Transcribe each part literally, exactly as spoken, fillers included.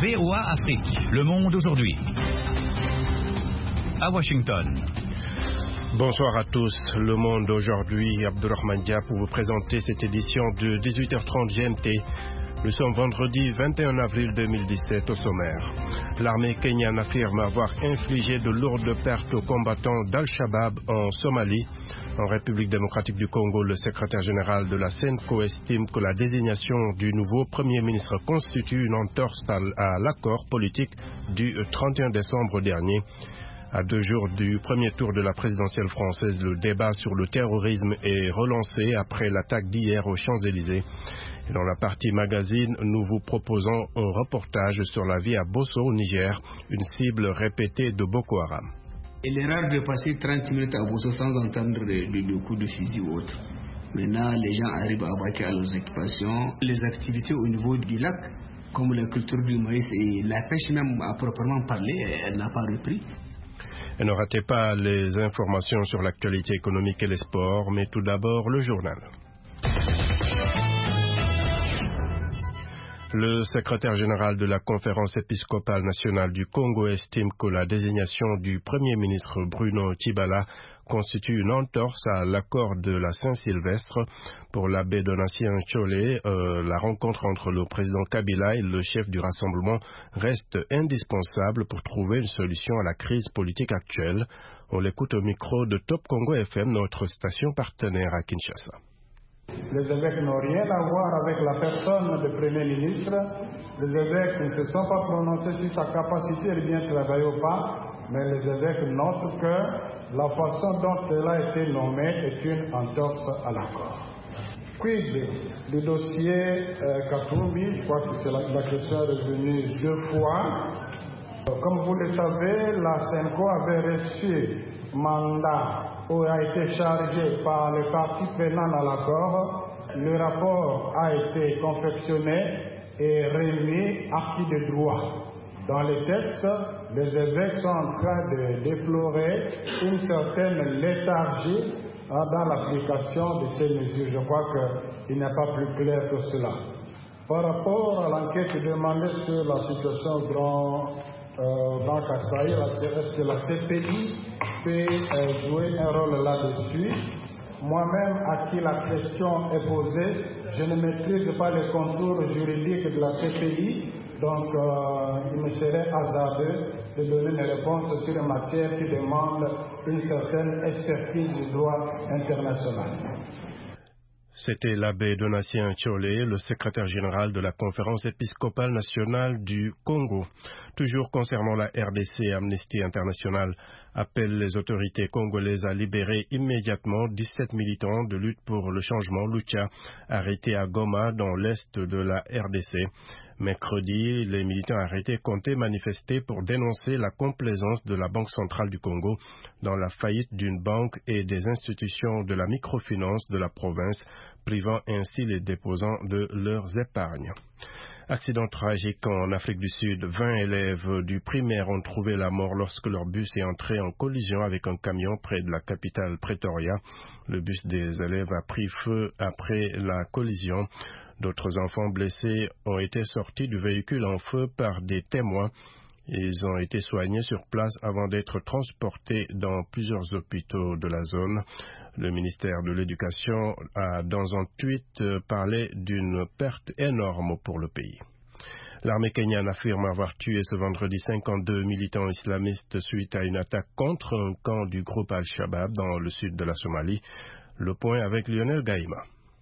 V O A Afrique, Le Monde aujourd'hui. À Washington. Bonsoir à tous. Le Monde aujourd'hui, Abdurrahman Dia pour vous présenter cette édition de dix-huit heures trente G M T. Nous sommes vendredi vingt et un avril deux mille dix-sept au sommaire. L'armée kenyane affirme avoir infligé de lourdes pertes aux combattants d'Al-Shabaab en Somalie. En République démocratique du Congo, le secrétaire général de la SENCO estime que la désignation du nouveau Premier ministre constitue une entorse à l'accord politique du trente et un décembre dernier. À deux jours du premier tour de la présidentielle française, le débat sur le terrorisme est relancé après l'attaque d'hier aux Champs-Élysées. Et dans la partie magazine, nous vous proposons un reportage sur la vie à Bosso au Niger, une cible répétée de Boko Haram. Il est rare de passer trente minutes à Bosso sans entendre le, le coup de fusil ou autre. Maintenant, les gens arrivent à vaquer à leurs occupations. Les activités au niveau du lac, comme la culture du maïs et la pêche même à proprement parler, elle n'a pas repris. Et ne ratez pas les informations sur l'actualité économique et les sports, mais tout d'abord le journal. Le secrétaire général de la Conférence épiscopale nationale du Congo estime que la désignation du Premier ministre Bruno Tshibala constitue une entorse à l'accord de la Saint-Sylvestre. Pour l'abbé Donatien Tcholé, euh, la rencontre entre le président Kabila et le chef du rassemblement reste indispensable pour trouver une solution à la crise politique actuelle. On l'écoute au micro de Top Congo F M, notre station partenaire à Kinshasa. Les évêques n'ont rien à voir avec la personne du Premier ministre. Les évêques ne se sont pas prononcés sur sa capacité de bien travailler ou pas, mais les évêques notent que la façon dont elle a été nommée est une entorse à l'accord. Quid du dossier euh, Katumbi, je crois que c'est la, la question est revenue deux fois. Comme vous le savez, la SENCO avait reçu mandat où a été chargé par les parties prenantes à l'accord. Le rapport a été confectionné et remis acquis de droit. Dans les textes, les évêques sont en train de déplorer une certaine léthargie dans l'application de ces mesures. Je crois qu'il n'est pas plus clair que cela. Par rapport à l'enquête demandée sur la situation grand Euh, dans Kasaï, est-ce que la C P I peut euh, jouer un rôle là-dessus? Moi-même, à qui la question est posée, je ne maîtrise pas les contours juridiques de la C P I, donc euh, il me serait hasardeux de donner une réponse sur une matière qui demande une certaine expertise du droit international. C'était l'abbé Donatien Tcholé, le secrétaire général de la Conférence épiscopale nationale du Congo. Toujours concernant la R D C, Amnesty International appelle les autorités congolaises à libérer immédiatement dix-sept militants de lutte pour le changement, Lucha, arrêtés à Goma, dans l'est de la R D C. Mercredi, les militants arrêtés comptaient manifester pour dénoncer la complaisance de la Banque centrale du Congo dans la faillite d'une banque et des institutions de la microfinance de la province, privant ainsi les déposants de leurs épargnes. Accident tragique en Afrique du Sud. vingt élèves du primaire ont trouvé la mort lorsque leur bus est entré en collision avec un camion près de la capitale Pretoria. Le bus des élèves a pris feu après la collision. D'autres enfants blessés ont été sortis du véhicule en feu par des témoins. Ils ont été soignés sur place avant d'être transportés dans plusieurs hôpitaux de la zone. Le ministère de l'Éducation a dans un tweet parlé d'une perte énorme pour le pays. L'armée kenyane affirme avoir tué ce vendredi cinquante-deux militants islamistes suite à une attaque contre un camp du groupe Al-Shabaab dans le sud de la Somalie. Le point avec Lionel Gaïma.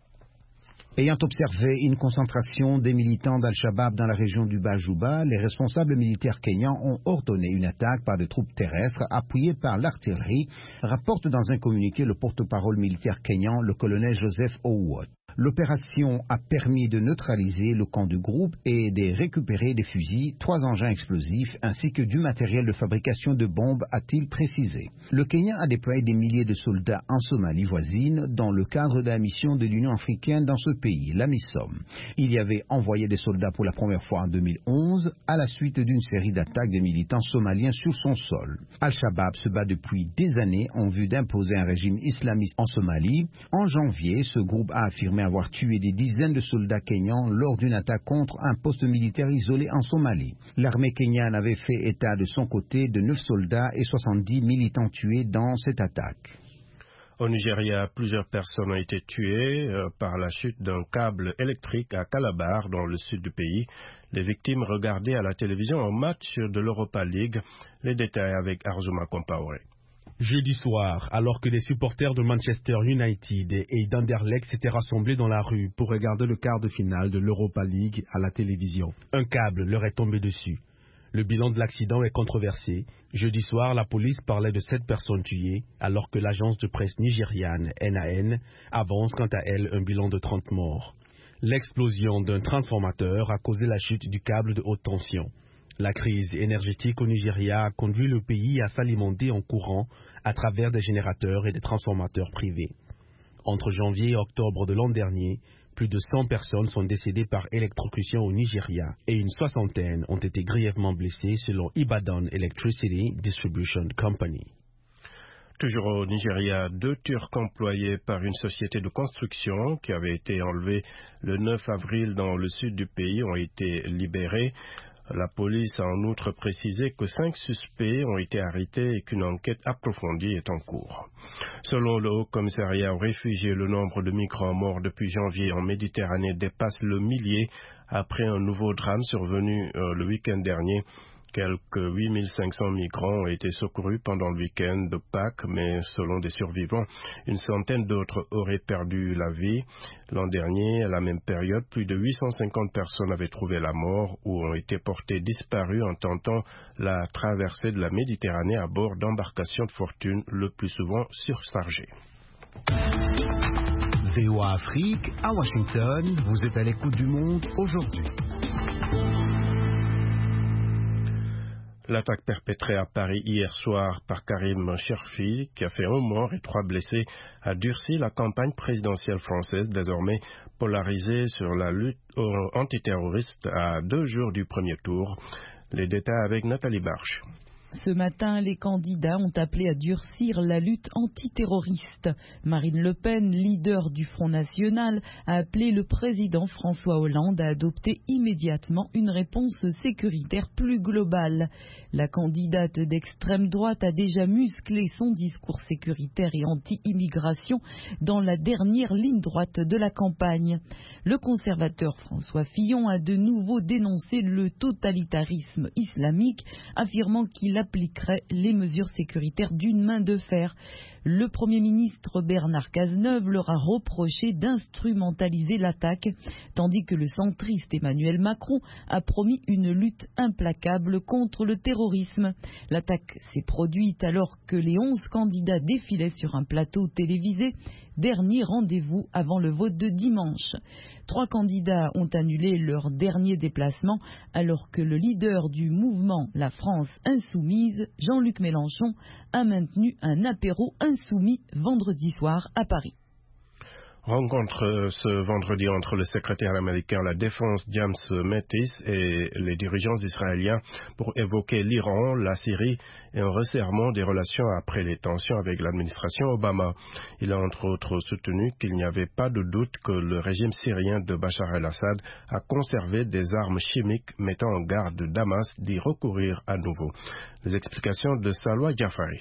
Ayant observé une concentration des militants d'Al-Shabaab dans la région du Bajouba, les responsables militaires kenyans ont ordonné une attaque par des troupes terrestres appuyées par l'artillerie, rapporte dans un communiqué le porte-parole militaire kenyan, le colonel Joseph Owot. L'opération a permis de neutraliser le camp du groupe et de récupérer des fusils, trois engins explosifs ainsi que du matériel de fabrication de bombes, a-t-il précisé. Le Kenya a déployé des milliers de soldats en Somalie voisine dans le cadre de la mission de l'Union africaine dans ce pays, la MISOM. Il y avait envoyé des soldats pour la première fois en deux mille onze à la suite d'une série d'attaques de militants somaliens sur son sol. Al-Shabaab se bat depuis des années en vue d'imposer un régime islamiste en Somalie. En janvier, ce groupe a affirmé affirmé avoir tué des dizaines de soldats kenyans lors d'une attaque contre un poste militaire isolé en Somalie. L'armée kenyane avait fait état de son côté de neuf soldats et soixante-dix militants tués dans cette attaque. Au Nigeria, plusieurs personnes ont été tuées euh, par la chute d'un câble électrique à Calabar, dans le sud du pays. Les victimes regardaient à la télévision un match de l'Europa League. Les détails avec Arzuma Compaoré. Jeudi soir, alors que des supporters de Manchester United et d'Anderlecht s'étaient rassemblés dans la rue pour regarder le quart de finale de l'Europa League à la télévision, un câble leur est tombé dessus. Le bilan de l'accident est controversé. Jeudi soir, la police parlait de sept personnes tuées, alors que l'agence de presse nigériane N A N avance quant à elle un bilan de trente morts. L'explosion d'un transformateur a causé la chute du câble de haute tension. La crise énergétique au Nigeria a conduit le pays à s'alimenter en courant à travers des générateurs et des transformateurs privés. Entre janvier et octobre de l'an dernier, plus de cent personnes sont décédées par électrocution au Nigeria et une soixantaine ont été grièvement blessées selon Ibadan Electricity Distribution Company. Toujours au Nigeria, deux Turcs employés par une société de construction qui avait été enlevés le neuf avril dans le sud du pays ont été libérés. La police a en outre précisé que cinq suspects ont été arrêtés et qu'une enquête approfondie est en cours. Selon le Haut-Commissariat aux réfugiés, le nombre de migrants morts depuis janvier en Méditerranée dépasse le millier après un nouveau drame survenu euh, le week-end dernier. Quelques huit mille cinq cents migrants ont été secourus pendant le week-end de Pâques, mais selon des survivants, une centaine d'autres auraient perdu la vie. L'an dernier, à la même période, plus de huit cent cinquante personnes avaient trouvé la mort ou ont été portées disparues en tentant la traversée de la Méditerranée à bord d'embarcations de fortune, le plus souvent surchargées. V O A Afrique, à Washington, vous êtes à l'écoute du monde aujourd'hui. L'attaque perpétrée à Paris hier soir par Karim Cherfi, qui a fait un mort et trois blessés, a durci la campagne présidentielle française, désormais polarisée sur la lutte antiterroriste à deux jours du premier tour. Les détails avec Nathalie Barche. Ce matin, les candidats ont appelé à durcir la lutte antiterroriste. Marine Le Pen, leader du Front National, a appelé le président François Hollande à adopter immédiatement une réponse sécuritaire plus globale. La candidate d'extrême droite a déjà musclé son discours sécuritaire et anti-immigration dans la dernière ligne droite de la campagne. Le conservateur François Fillon a de nouveau dénoncé le totalitarisme islamique, affirmant qu'il appliquerait les mesures sécuritaires d'une main de fer. Le Premier ministre Bernard Cazeneuve leur a reproché d'instrumentaliser l'attaque, tandis que le centriste Emmanuel Macron a promis une lutte implacable contre le terrorisme. L'attaque s'est produite alors que les onze candidats défilaient sur un plateau télévisé, dernier rendez-vous avant le vote de dimanche. Trois candidats ont annulé leur dernier déplacement alors que le leader du mouvement La France Insoumise, Jean-Luc Mélenchon, a maintenu un apéro insoumis vendredi soir à Paris. Rencontre ce vendredi entre le secrétaire américain à la Défense James Mattis et les dirigeants israéliens pour évoquer l'Iran, la Syrie et un resserrement des relations après les tensions avec l'administration Obama. Il a entre autres soutenu qu'il n'y avait pas de doute que le régime syrien de Bachar el-Assad a conservé des armes chimiques, mettant en garde Damas d'y recourir à nouveau. Les explications de Salwa Jafari.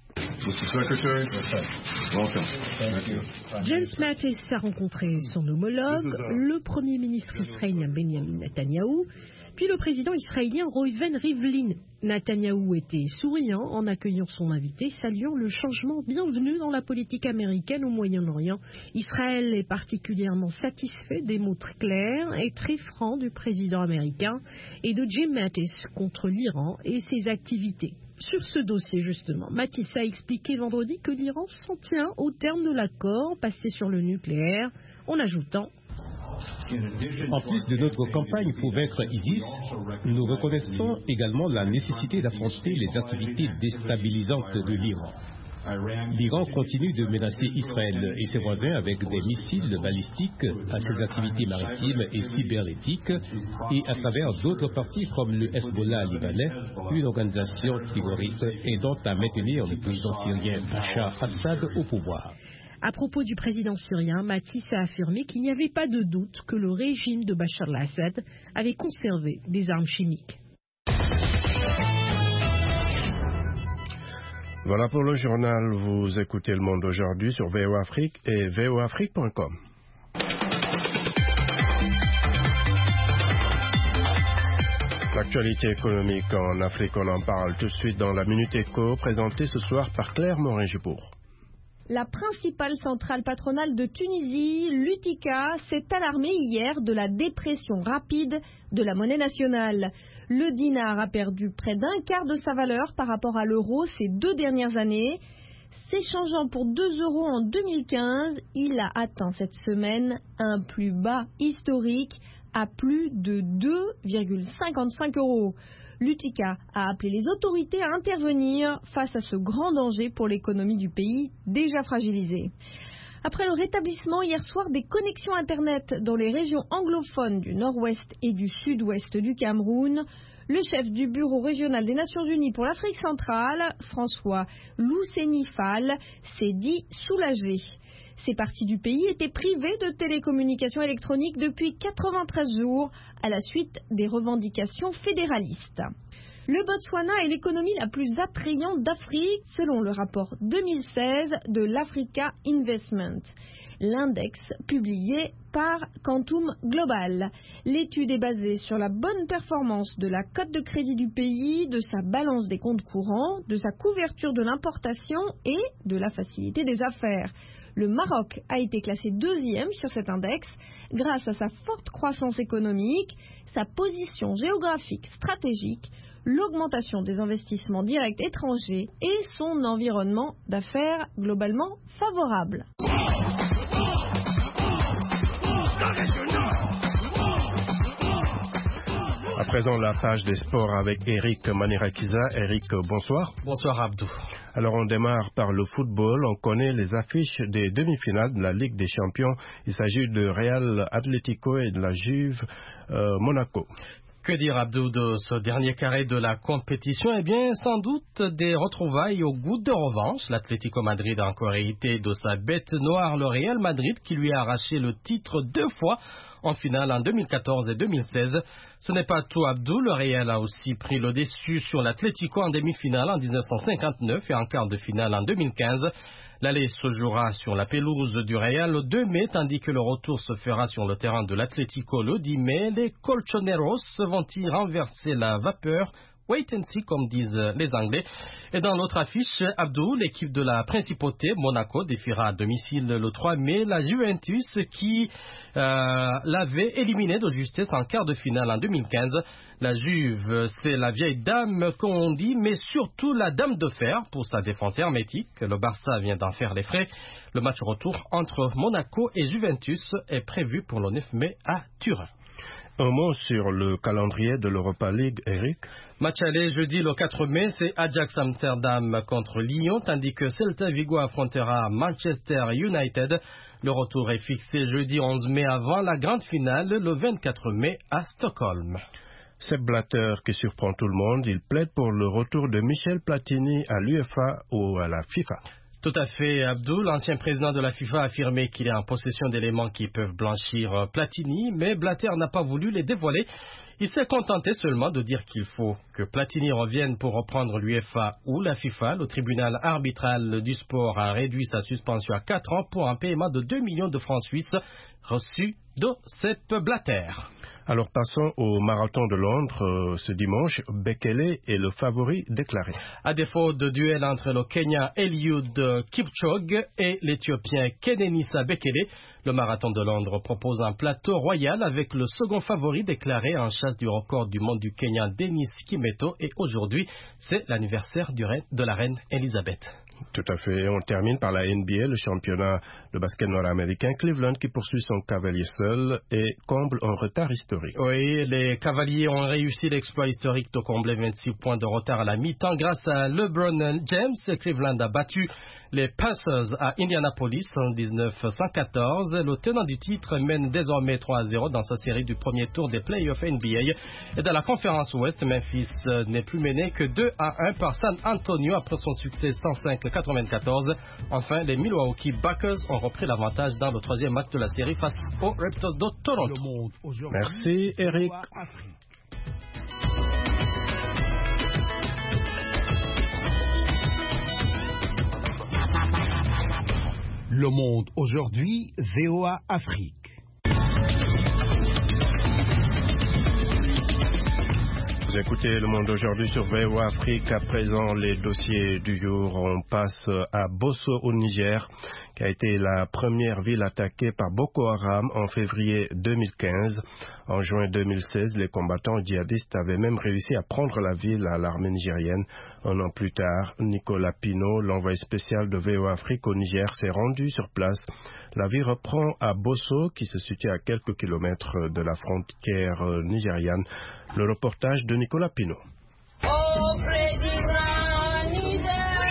James Mattis a rencontré son homologue, le Premier ministre israélien Benjamin Netanyahou, puis le président israélien Reuven Rivlin. Netanyahou était souriant en accueillant son invité, saluant le changement bienvenu dans la politique américaine au Moyen-Orient. Israël est particulièrement satisfait des mots très clairs et très francs du président américain et de James Mattis contre l'Iran et ses activités. Sur ce dossier, justement, Mattis a expliqué vendredi que l'Iran s'en tient au terme de l'accord passé sur le nucléaire, en ajoutant: en plus de notre campagne pour vaincre ISIS, nous reconnaissons également la nécessité d'affronter les activités déstabilisantes de l'Iran. L'Iran continue de menacer Israël et ses voisins avec des missiles balistiques à ses activités maritimes et cybernétiques et à travers d'autres partis comme le Hezbollah libanais, une organisation terroriste aidant à maintenir le président syrien Bachar Assad au pouvoir. À propos du président syrien, Matisse a affirmé qu'il n'y avait pas de doute que le régime de Bachar al-Assad avait conservé des armes chimiques. Voilà pour le journal. Vous écoutez Le Monde aujourd'hui sur V O Afrique et v o afrique point com. L'actualité économique en Afrique, on en parle tout de suite dans la Minute Éco, présentée ce soir par Claire Morin-Jubourg. La principale centrale patronale de Tunisie, l'U T I C A, s'est alarmée hier de la dépression rapide de la monnaie nationale. Le dinar a perdu près d'un quart de sa valeur par rapport à l'euro ces deux dernières années. S'échangeant pour deux euros en deux mille quinze, il a atteint cette semaine un plus bas historique à plus de deux virgule cinquante-cinq euros. L'U T I C A a appelé les autorités à intervenir face à ce grand danger pour l'économie du pays déjà fragilisée. Après le rétablissement hier soir des connexions Internet dans les régions anglophones du nord-ouest et du sud-ouest du Cameroun, le chef du Bureau régional des Nations Unies pour l'Afrique centrale, François Lousseni Fall, s'est dit soulagé. Ces parties du pays étaient privées de télécommunications électroniques depuis quatre-vingt-treize jours à la suite des revendications fédéralistes. Le Botswana est l'économie la plus attrayante d'Afrique selon le rapport deux mille seize de l'Africa Investment, l'index publié par Quantum Global. L'étude est basée sur la bonne performance de la cote de crédit du pays, de sa balance des comptes courants, de sa couverture de l'importation et de la facilité des affaires. Le Maroc a été classé deuxième sur cet index grâce à sa forte croissance économique, sa position géographique stratégique, l'augmentation des investissements directs étrangers et son environnement d'affaires globalement favorable. À présent, la page des sports avec Eric Manirakiza. Eric, bonsoir. Bonsoir Abdou. Alors on démarre par le football. On connaît les affiches des demi-finales de la Ligue des Champions. Il s'agit de Real Atlético et de la Juve euh, Monaco. Que dire Abdou de ce dernier carré de la compétition? Eh bien, sans doute des retrouvailles au goût de revanche. L'Atlético Madrid a encore hérité de sa bête noire, le Real Madrid, qui lui a arraché le titre deux fois en finale en deux mille quatorze et deux mille seize. Ce n'est pas tout Abdou, le Real a aussi pris le dessus sur l'Atlético en demi-finale en dix-neuf cent cinquante-neuf et en quart de finale en deux mille quinze. L'aller se jouera sur la pelouse du Real le deux mai, tandis que le retour se fera sur le terrain de l'Atlético le dix mai. Les Colchoneros vont-ils renverser la vapeur? Wait and see, comme disent les Anglais. Et dans l'autre affiche, Abdou, l'équipe de la Principauté, Monaco, défiera à domicile le trois mai la Juventus qui euh, l'avait éliminé de justesse en quart de finale en deux mille quinze. La Juve, c'est la vieille dame qu'on dit, mais surtout la dame de fer pour sa défense hermétique. Le Barça vient d'en faire les frais. Le match retour entre Monaco et Juventus est prévu pour le neuf mai à Turin. Un mot sur le calendrier de l'Europa League, Eric. Match aller jeudi le quatre mai, c'est Ajax Amsterdam contre Lyon, tandis que Celta Vigo affrontera Manchester United. Le retour est fixé jeudi onze mai avant la grande finale, le vingt-quatre mai à Stockholm. Sepp Blatter qui surprend tout le monde, il plaide pour le retour de Michel Platini à l'UEFA ou à la FIFA. Tout à fait, Abdou. L'ancien président de la FIFA a affirmé qu'il est en possession d'éléments qui peuvent blanchir Platini, mais Blatter n'a pas voulu les dévoiler. Il s'est contenté seulement de dire qu'il faut que Platini revienne pour reprendre l'UEFA ou la FIFA. Le tribunal arbitral du sport a réduit sa suspension à quatre ans pour un paiement de deux millions de francs suisses reçus de Sepp Blatter. Alors passons au marathon de Londres euh, ce dimanche. Bekele est le favori déclaré. À défaut de duel entre le Kenyan Eliud Kipchoge et l'Éthiopien Kenenisa Bekele, le marathon de Londres propose un plateau royal avec le second favori déclaré en chasse du record du monde du Kenyan Denis Kimeto. Et aujourd'hui, c'est l'anniversaire de la reine Elisabeth. Tout à fait. On termine par la N B A, le championnat de basket nord-américain. Cleveland qui poursuit son cavalier seul et comble un retard historique. Oui, les Cavaliers ont réussi l'exploit historique de combler vingt-six points de retard à la mi-temps grâce à LeBron James. Cleveland a battu les Pacers à Indianapolis en dix-neuf cent quatorze. Le tenant du titre mène désormais trois à zéro dans sa série du premier tour des playoffs N B A. Et dans la conférence Ouest, Memphis n'est plus mené que deux à un par San Antonio après son succès cent cinq à quatre-vingt-quatorze. Enfin, les Milwaukee Bucks ont repris l'avantage dans le troisième match de la série face aux Raptors de Toronto. Merci Eric. Le Monde aujourd'hui, V O A Afrique. Vous écoutez Le Monde aujourd'hui sur V O A Afrique. À présent, les dossiers du jour. On passe à Bosso au Niger, qui a été la première ville attaquée par Boko Haram en février deux mille quinze. En juin deux mille seize, les combattants djihadistes avaient même réussi à prendre la ville à l'armée nigérienne. Un an plus tard, Nicolas Pinault, l'envoyé spécial de V O A Afrique au Niger, s'est rendu sur place. La vie reprend à Bosso, qui se situe à quelques kilomètres de la frontière nigériane. Le reportage de Nicolas Pinault. Oh, président Niger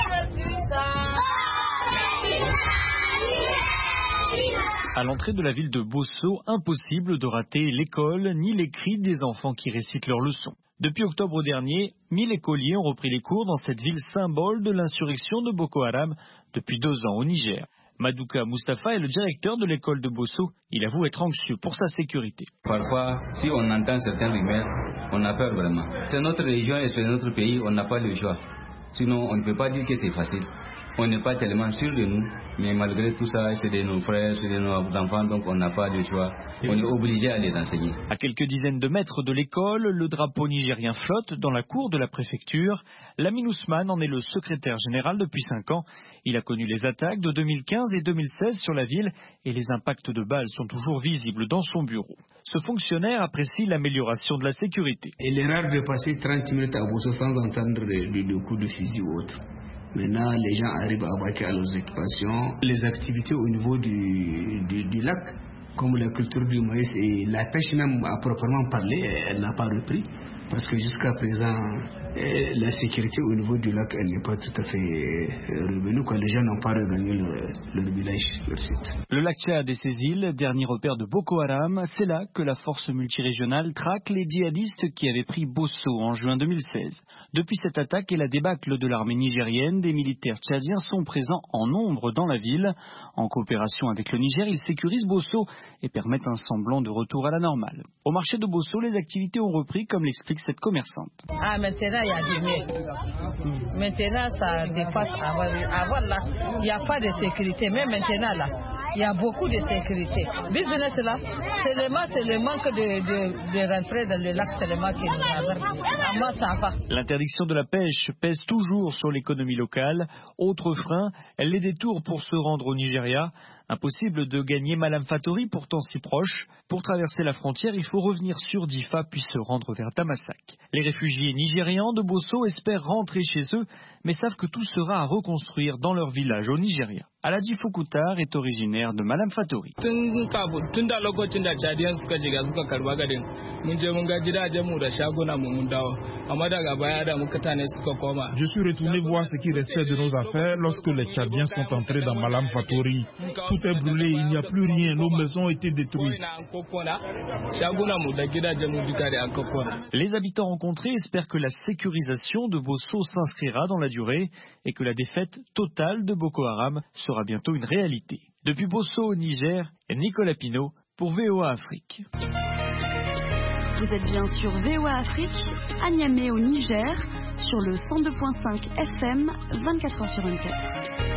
À l'entrée de la ville de Bosso, impossible de rater l'école ni les cris des enfants qui récitent leurs leçons. Depuis octobre dernier, mille écoliers ont repris les cours dans cette ville symbole de l'insurrection de Boko Haram depuis deux ans au Niger. Madouka Moustapha est le directeur de l'école de Bosso. Il avoue être anxieux pour sa sécurité. Parfois, si on entend certaines rumeurs, on a peur vraiment. C'est notre région et c'est notre pays, on n'a pas le choix. Sinon, on ne peut pas dire que c'est facile. On n'est pas tellement sûr de nous, mais malgré tout ça, c'est de nos frères, c'est de nos enfants, donc on n'a pas de choix. On est obligé à les enseigner. À quelques dizaines de mètres de l'école, le drapeau nigérien flotte dans la cour de la préfecture. Lamine Ousmane en est le secrétaire général depuis cinq ans. Il a connu les attaques de deux mille quinze et deux mille seize sur la ville et les impacts de balles sont toujours visibles dans son bureau. Ce fonctionnaire apprécie l'amélioration de la sécurité. Il est rare de passer trente minutes à Bosso sans entendre le coup de fusil ou autre. Maintenant, les gens arrivent à vaquer à leurs occupations. Les activités au niveau du, du, du lac, comme la culture du maïs et la pêche même à proprement parler, elle n'a pas repris. Parce que jusqu'à présent, la sécurité au niveau du lac, elle n'est pas tout à fait revenue. Quand les gens n'ont pas regagné leur, leur village, leur site. Le lac Tchad et ses îles, dernier repère de Boko Haram, c'est là que la force multirégionale traque les djihadistes qui avaient pris Bosso en juin deux mille seize. Depuis cette attaque et la débâcle de l'armée nigérienne, des militaires tchadiens sont présents en nombre dans la ville. En coopération avec le Niger, ils sécurisent Bosso et permettent un semblant de retour à la normale. Au marché de Bosso, les activités ont repris, comme l'explique cette commerçante. Ah, maintenant, il y a du mieux. Maintenant, ça dépasse avant. Avant, là, il n'y a pas de sécurité. Mais maintenant, là, il y a beaucoup de sécurité. Business, là, seulement, c'est le manque de, de, de rentrer dans le lac, seulement qui nous a. Moi, ça va. L'interdiction de la pêche pèse toujours sur l'économie locale. Autre frein, les détours pour se rendre au Nigeria. Impossible de gagner Malam Fatori, pourtant si proche. Pour traverser la frontière, il faut revenir sur Difa puis se rendre vers Damasak. Les réfugiés nigérians de Bosso espèrent rentrer chez eux, mais savent que tout sera à reconstruire dans leur village au Nigeria. Aladji Foukoutar est originaire de Malam Fatori. Je suis retourné voir ce qui restait de nos affaires lorsque les Tchadiens sont entrés dans Malam Fatori. Tout est brûlé, il n'y a plus rien, nos maisons ont été détruites. Les habitants rencontrés espèrent que la sécurisation de Bosso s'inscrira dans la durée et que la défaite totale de Boko Haram sera bientôt une réalité. Depuis Bosso au Niger, Nicolas Pinault pour V O A Afrique. Vous êtes bien sur V O A Afrique, à Niamey au Niger, sur le cent deux virgule cinq F M, vingt-quatre heures sur vingt-quatre.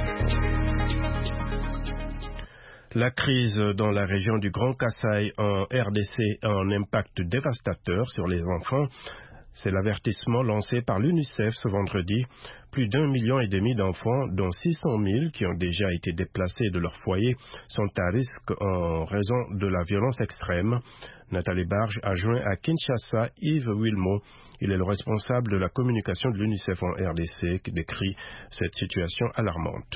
La crise dans la région du Grand Kasaï en R D C a un impact dévastateur sur les enfants. C'est l'avertissement lancé par l'UNICEF ce vendredi. Plus d'un million et demi d'enfants, dont six cent mille qui ont déjà été déplacés de leur foyer, sont à risque en raison de la violence extrême. Nathalie Barge a joint à Kinshasa Yves Wilmot. Il est le responsable de la communication de l'UNICEF en R D C qui décrit cette situation alarmante.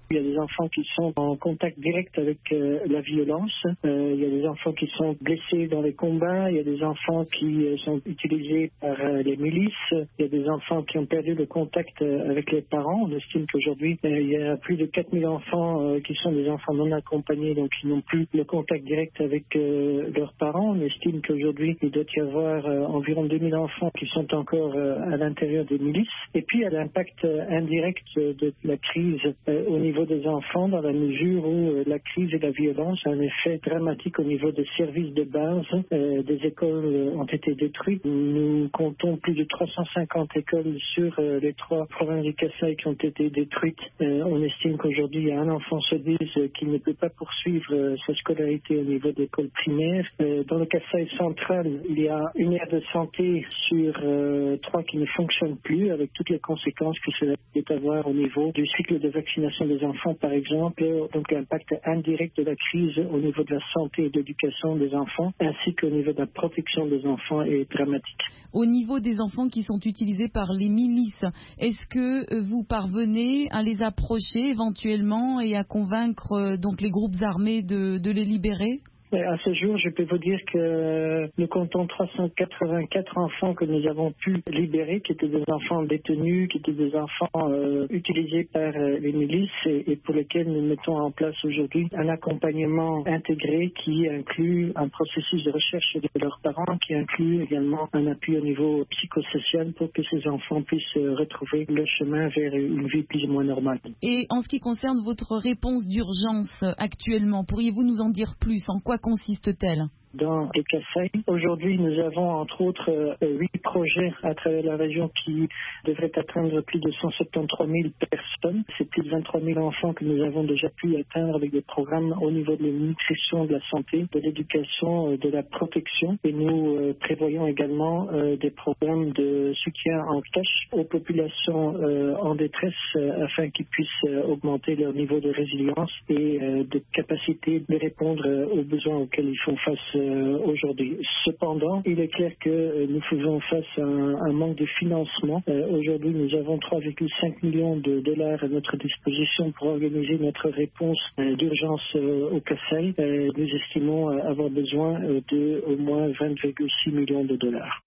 Il y a des enfants qui sont en contact direct avec euh, la violence. Euh, il y a des enfants qui sont blessés dans les combats. Il y a des enfants qui euh, sont utilisés par euh, les milices. Il y a des enfants qui ont perdu le contact euh, avec les parents. On estime qu'aujourd'hui, euh, il y a plus de quatre mille enfants euh, qui sont des enfants non accompagnés, donc qui n'ont plus le contact direct avec euh, leurs parents. On estime qu'aujourd'hui, il doit y avoir euh, environ deux mille enfants qui sont encore euh, à l'intérieur des milices. Et puis, il y a l'impact euh, indirect euh, de la crise euh, au niveau des enfants, dans la mesure où euh, la crise et la violence ont un effet dramatique au niveau des services de base. Euh, des écoles euh, ont été détruites. Nous comptons plus de trois cent cinquante écoles sur euh, les trois provinces du Kasaï qui ont été détruites. Euh, on estime qu'aujourd'hui, il y a un enfant sur dix euh, qui ne peut pas poursuivre euh, sa scolarité au niveau d'école primaire. Euh, dans le Kasaï central, il y a une aire de santé sur euh, trois qui ne fonctionne plus, avec toutes les conséquences que cela peut avoir au niveau du cycle de vaccination des enfants, par exemple. Donc l'impact indirect de la crise au niveau de la santé et de l'éducation des enfants, ainsi qu'au niveau de la protection des enfants est dramatique. Au niveau des enfants qui sont utilisés par les milices, est-ce que vous parvenez à les approcher éventuellement et à convaincre euh, donc les groupes armés de, de les libérer ? À ce jour, je peux vous dire que nous comptons trois cent quatre-vingt-quatre enfants que nous avons pu libérer, qui étaient des enfants détenus, qui étaient des enfants euh, utilisés par euh, les milices et, et pour lesquels nous mettons en place aujourd'hui un accompagnement intégré qui inclut un processus de recherche de leurs parents, qui inclut également un appui au niveau psychosocial pour que ces enfants puissent retrouver le chemin vers une vie plus ou moins normale. Et en ce qui concerne votre réponse d'urgence actuellement, pourriez-vous nous en dire plus ? En quoi consiste-t-elle ? Dans le Kasaï, aujourd'hui, nous avons entre autres huit euh, projets à travers la région qui devraient atteindre plus de cent soixante-treize mille personnes. C'est plus de vingt-trois mille enfants que nous avons déjà pu atteindre avec des programmes au niveau de la nutrition, de la santé, de l'éducation, euh, de la protection. Et nous euh, prévoyons également euh, des programmes de soutien en cash aux populations euh, en détresse euh, afin qu'ils puissent euh, augmenter leur niveau de résilience et euh, de capacité de répondre euh, aux besoins auxquels ils font face euh, aujourd'hui. Cependant, il est clair que euh, nous faisons face à un, un manque de financement. Euh, aujourd'hui, nous avons trois virgule cinq millions de dollars à notre disposition pour organiser notre réponse euh, d'urgence euh, au Kasaï. Euh, nous estimons euh, avoir besoin euh, de au moins vingt virgule six millions de dollars.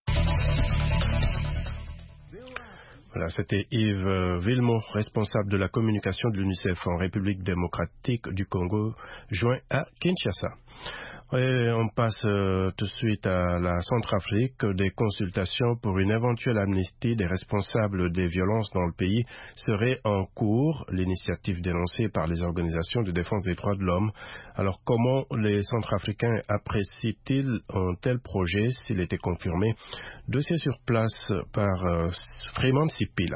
Voilà, c'était Yves Villemot, responsable de la communication de l'UNICEF en République démocratique du Congo, joint à Kinshasa. Et on passe euh, tout de suite à la Centrafrique. Des consultations pour une éventuelle amnistie des responsables des violences dans le pays seraient en cours. L'initiative dénoncée par les organisations de défense des droits de l'homme. Alors comment les Centrafricains apprécient-ils un tel projet s'il était confirmé? Dossier sur place par euh, Freeman Sipila.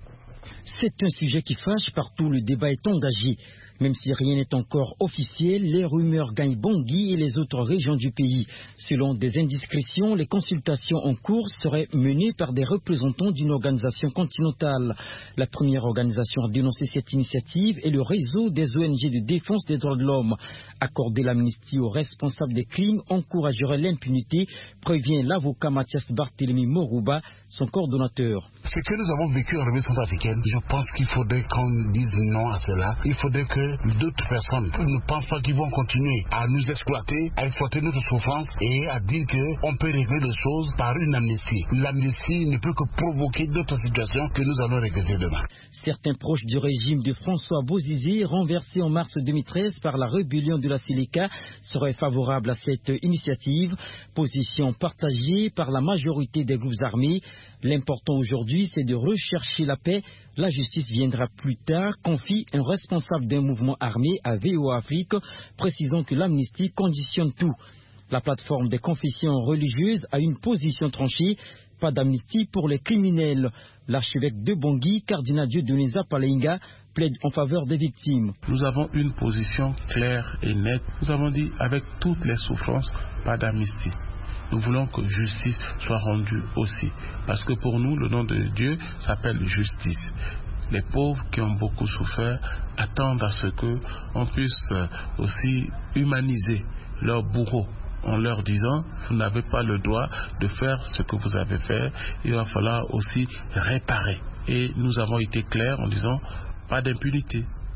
C'est un sujet qui fâche partout, le débat est engagé. Même si rien n'est encore officiel, les rumeurs gagnent Bangui et les autres régions du pays. Selon des indiscrétions, les consultations en cours seraient menées par des représentants d'une organisation continentale. La première organisation à dénoncer cette initiative est le réseau des O N G de défense des droits de l'homme. Accorder l'amnistie aux responsables des crimes encouragerait l'impunité, prévient l'avocat Mathias Barthélemy Morouba, son coordonnateur. Ce que nous avons vécu en République centrafricaine, je pense qu'il faudrait qu'on dise non à cela. Il faudrait que d'autres personnes ne pensent pas qu'ils vont continuer à nous exploiter, à exploiter notre souffrance et à dire qu'on peut régler les choses par une amnistie. L'amnistie ne peut que provoquer d'autres situations que nous allons regretter demain. Certains proches du régime de François Bozizé, renversé en mars deux mille treize par la rébellion de la Séléka, seraient favorables à cette initiative. Position partagée par la majorité des groupes armés. L'important aujourd'hui, c'est de rechercher la paix. La justice viendra plus tard, confie un responsable d'un mouvement armé à V O A Afrique, précisant que l'amnistie conditionne tout. La plateforme des confessions religieuses a une position tranchée. Pas d'amnistie pour les criminels. L'archevêque de Bangui, cardinal Dieudonné Palenga, plaide en faveur des victimes. Nous avons une position claire et nette. Nous avons dit avec toutes les souffrances, pas d'amnistie. Nous voulons que justice soit rendue aussi. Parce que pour nous, le nom de Dieu s'appelle justice. Les pauvres qui ont beaucoup souffert attendent à ce qu'on puisse aussi humaniser leurs bourreaux en leur disant, vous n'avez pas le droit de faire ce que vous avez fait, il va falloir aussi réparer. Et nous avons été clairs en disant, pas d'impunité,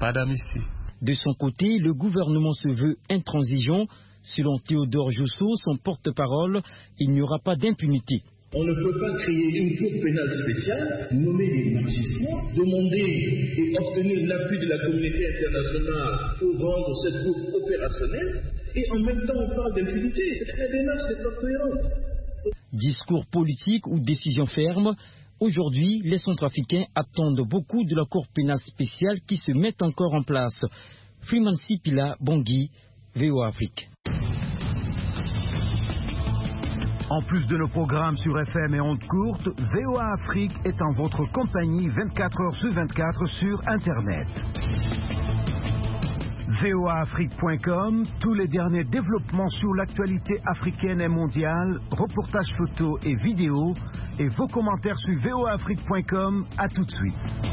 pas d'amnistie. De son côté, le gouvernement se veut intransigeant. Selon Théodore Jousso, son porte-parole, il n'y aura pas d'impunité. On ne peut pas créer une cour pénale spéciale, nommer des magistrats, demander et obtenir l'appui de la communauté internationale pour rendre cette cour opérationnelle, et en même temps on parle d'impunité. La démarche n'est pas cohérente. Discours politique ou décision ferme, aujourd'hui, les Centrafricains attendent beaucoup de la Cour pénale spéciale qui se met encore en place. Freeman Sipila, Bangui, V O A Afrique. En plus de nos programmes sur F M et ondes courtes, V O A Afrique est en votre compagnie vingt-quatre heures sur vingt-quatre sur Internet. V O A Afrique point com, tous les derniers développements sur l'actualité africaine et mondiale, reportages photos et vidéos, et vos commentaires sur V O A Afrique point com. À tout de suite.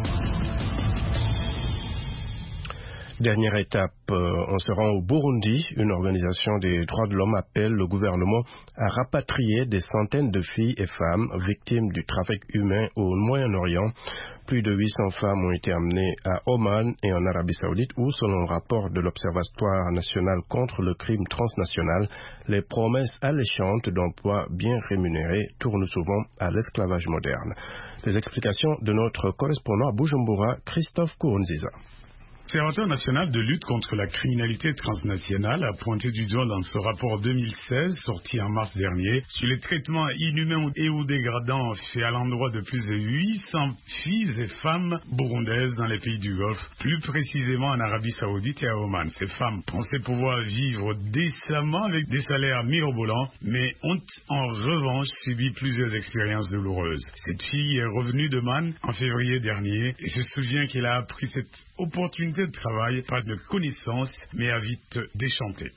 Dernière étape, euh, on se rend au Burundi. Une organisation des droits de l'homme appelle le gouvernement à rapatrier des centaines de filles et femmes victimes du trafic humain au Moyen-Orient. Plus de huit cents femmes ont été amenées à Oman et en Arabie Saoudite où, selon le rapport de l'Observatoire national contre le crime transnational, les promesses alléchantes d'emplois bien rémunérés tournent souvent à l'esclavage moderne. Les explications de notre correspondant à Bujumbura, Christophe Kounziza. L'Observatoire national de lutte contre la criminalité transnationale a pointé du doigt dans ce rapport deux mille seize, sorti en mars dernier, sur les traitements inhumains et ou dégradants faits à l'endroit de plus de huit cents filles et femmes burundaises dans les pays du Golfe, plus précisément en Arabie Saoudite et à Oman. Ces femmes pensaient pouvoir vivre décemment avec des salaires mirobolants, mais ont en revanche subi plusieurs expériences douloureuses. Cette fille est revenue d'Oman en février dernier et se souvient qu'elle a appris cette opportunité de travail, pas de connaissances, mais a vite déchanté.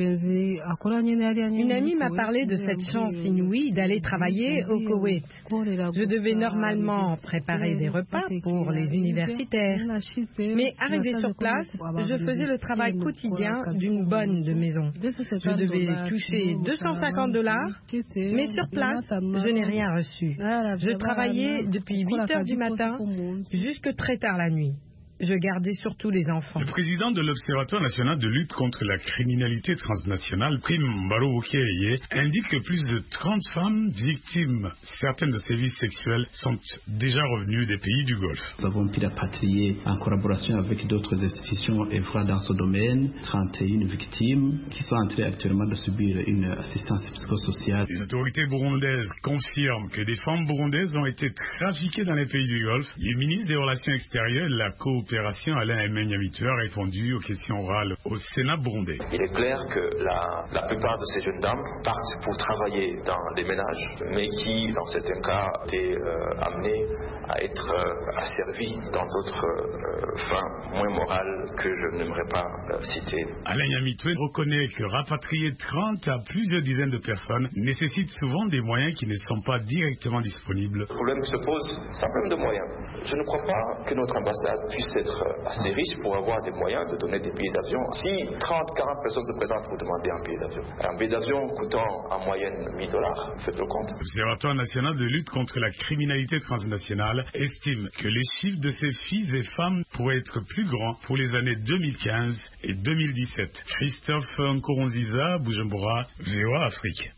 Une amie m'a parlé de cette chance inouïe d'aller travailler au Koweït. Je devais normalement préparer des repas pour les universitaires. Mais arrivé sur place, je faisais le travail quotidien d'une bonne de maison. Je devais toucher deux cent cinquante dollars, mais sur place, je n'ai rien reçu. Je travaillais depuis huit heures du matin jusque très tard la nuit. Je gardais surtout les enfants. Le président de l'Observatoire national de lutte contre la criminalité transnationale, Prime Mbaro-Okeye, indique que plus de trente femmes victimes, certaines de sévices sexuels, sont déjà revenues des pays du Golfe. Nous avons pu rapatrier en collaboration avec d'autres institutions et voir dans ce domaine trente et une victimes qui sont en train actuellement de subir une assistance psychosociale. Les autorités burundaises confirment que des femmes burundaises ont été trafiquées dans les pays du Golfe. Le ministre des Relations extérieures et de la coopération Opération Alain Aimé Nyamitue a répondu aux questions orales au Sénat burundais. Il est clair que la, la plupart de ces jeunes dames partent pour travailler dans les ménages, mais qui, dans certains cas, étaient euh, amenées à être euh, asservies dans d'autres euh, fins moins morales que je n'aimerais pas euh, citer. Alain Nyamitue reconnaît que rapatrier trente à plusieurs dizaines de personnes nécessite souvent des moyens qui ne sont pas directement disponibles. Le problème qui se pose, c'est un problème de moyens. Je ne crois pas que notre ambassade puisse être assez riche pour avoir des moyens de donner des billets d'avion. Si trente à quarante personnes se présentent pour demander un billet d'avion, un billet d'avion coûtant en moyenne mille dollars, faites le compte. L'Observatoire national de lutte contre la criminalité transnationale estime que les chiffres de ces filles et femmes pourraient être plus grands pour les années deux mille quinze et deux mille dix-sept. Christophe Nkoronziza, Bujumbura, V O A Afrique.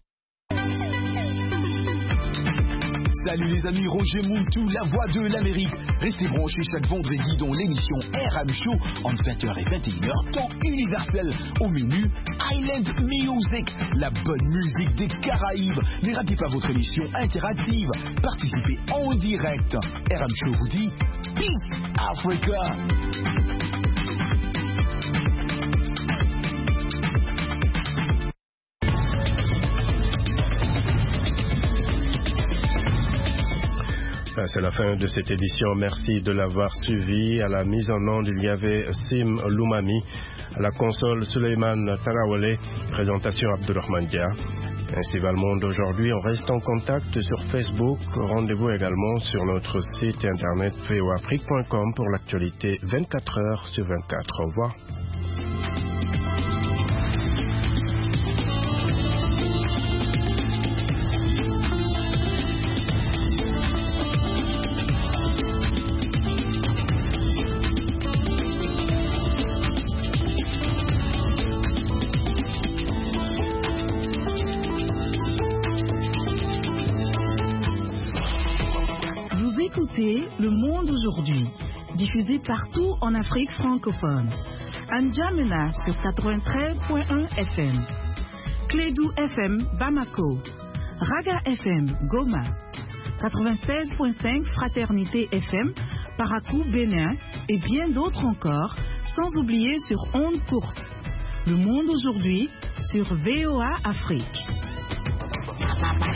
Salut les amis, Roger Muntu, la voix de l'Amérique. Restez branchés chaque vendredi dans l'émission R M Show entre vingt heures et vingt et une heures, temps universel. Au menu, Island Music, la bonne musique des Caraïbes. Ne ratez pas votre émission interactive. Participez en direct. R M Show vous dit Peace Africa. C'est la fin de cette édition. Merci de l'avoir suivi. À la mise en onde, il y avait Sim Loumami. À la console, Suleiman Tarawale. Présentation Abdurrahman Dia. Ainsi va le monde aujourd'hui. On reste en contact sur Facebook. Rendez-vous également sur notre site internet v o afrique point com pour l'actualité vingt-quatre heures sur vingt-quatre. Au revoir. écoutez Le Monde aujourd'hui, diffusé partout en Afrique francophone. N'Djamena sur quatre-vingt-treize point un F M, Clédou F M Bamako, Raga F M Goma, quatre-vingt-seize point cinq Fraternité F M Parakou Bénin et bien d'autres encore, sans oublier sur ondes courtes. Le Monde aujourd'hui sur V O A Afrique.